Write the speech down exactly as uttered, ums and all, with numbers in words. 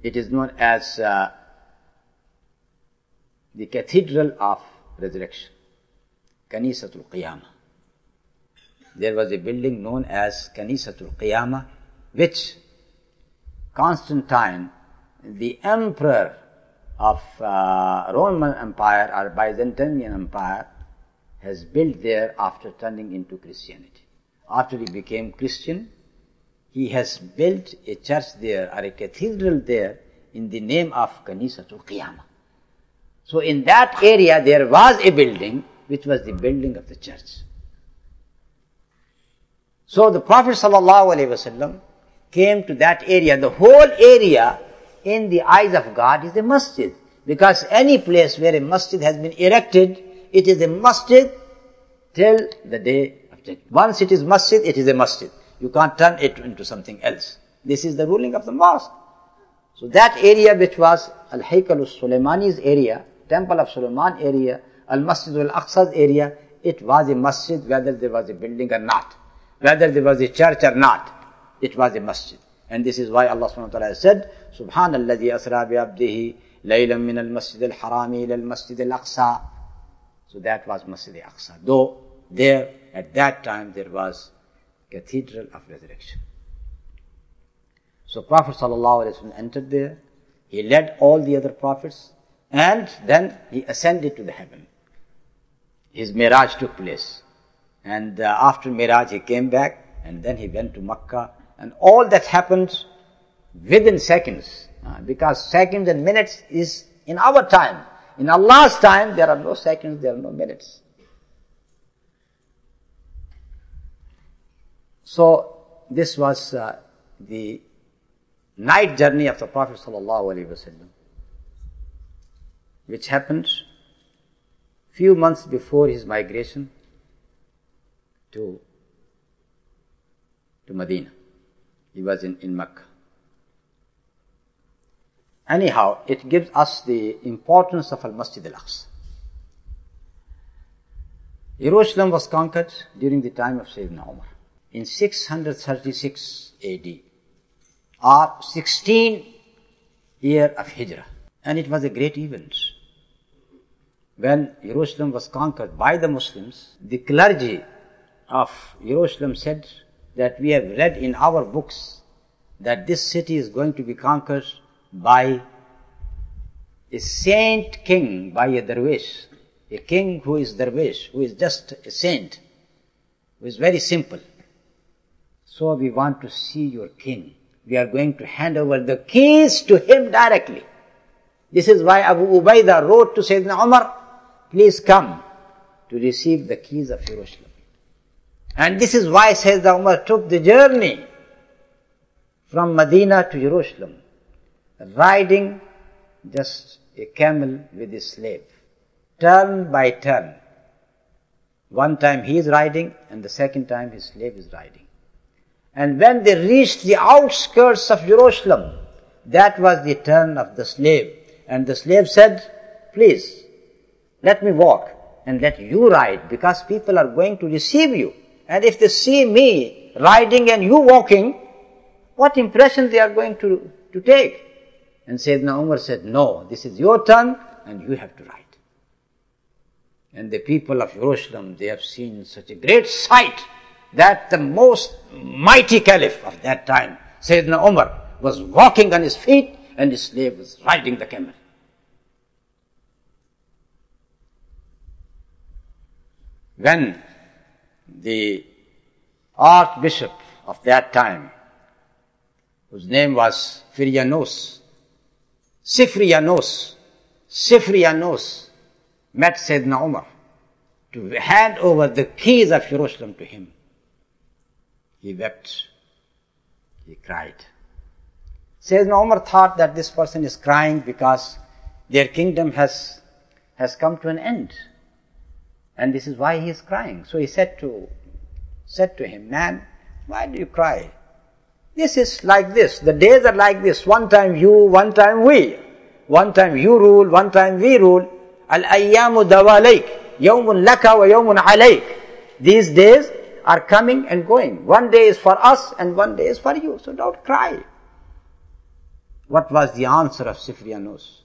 It is known as uh, the Cathedral of Resurrection, Kanisatul Qiyamah. There was a building known as Kanisatul Qiyamah, which Constantine, the emperor of uh, Roman Empire or Byzantine Empire, has built there after turning into Christianity. After he became Christian, he has built a church there or a cathedral there in the name of Kanisatul Qiyamah. So in that area there was a building which was the building of the church. So the Prophet ﷺ came to that area. The whole area in the eyes of God is a masjid, because any place where a masjid has been erected, it is a masjid till the day of judgment. Once it is masjid, it is a masjid. You can't turn it into something else. This is the ruling of the mosque. So that area which was Al-Haykal al-Sulaymani's area, Temple of Suleiman area, Al-Masjid al-Aqsa's area, it was a masjid whether there was a building or not, whether there was a church or not. It was a masjid. And this is why Allah subhanahu wa ta'ala said, Subhanalladhi asra bi-abdihi laylan min al-masjid al-harami ila al-masjid al-aqsa. So that was Masjid al-Aqsa. Though there, at that time, there was Cathedral of Resurrection. So Prophet sallallahu alaihi wasallam entered there. He led all the other prophets, and then he ascended to the heaven. His Miraj took place. And uh, after Miraj he came back, and then he went to Makkah. And all that happened within seconds. Uh, because seconds and minutes is in our time. In Allah's time, there are no seconds, there are no minutes. So, this was uh, the night journey of the Prophet ﷺ, which happened few months before his migration to, to Medina. He was in, in Mecca. Anyhow, it gives us the importance of Al-Masjid Al-Aqsa. Jerusalem was conquered during the time of Sayyidina Umar in six hundred thirty-six A D, or sixteenth year of Hijrah. And it was a great event. When Jerusalem was conquered by the Muslims, the clergy of Jerusalem said that we have read in our books that this city is going to be conquered by a saint king, by a dervish, a king who is dervish, who is just a saint, who is very simple. So we want to see your king. We are going to hand over the keys to him directly. This is why Abu Ubaidah wrote to Sayyidina Umar, please come to receive the keys of Jerusalem. And this is why Sayyidina Umar took the journey from Medina to Jerusalem, riding just a camel with his slave, turn by turn. One time he is riding, and the second time his slave is riding. And when they reached the outskirts of Jerusalem, that was the turn of the slave. And the slave said, please, let me walk and let you ride, because people are going to receive you. And if they see me riding and you walking, what impression they are going to, to take? And Sayyidina Umar said, no, this is your turn and you have to ride. And the people of Jerusalem, they have seen such a great sight that the most mighty caliph of that time, Sayyidina Umar, was walking on his feet and his slave was riding the camel. When the archbishop of that time, whose name was Firianos, Sifrianos, Sifrianos, met Sayyidina Umar to hand over the keys of Jerusalem to him. He wept, he cried. Sayyidina Umar thought that this person is crying because their kingdom has, has come to an end. And this is why he is crying. So he said to, said to him, man, why do you cry? This is like this. The days are like this. One time you, one time we. One time you rule, one time we rule. Al-ayyamu dawalayk. Yawmun laka wa yawmun alayk. These days are coming and going. One day is for us and one day is for you. So don't cry. What was the answer of Sifriyanus?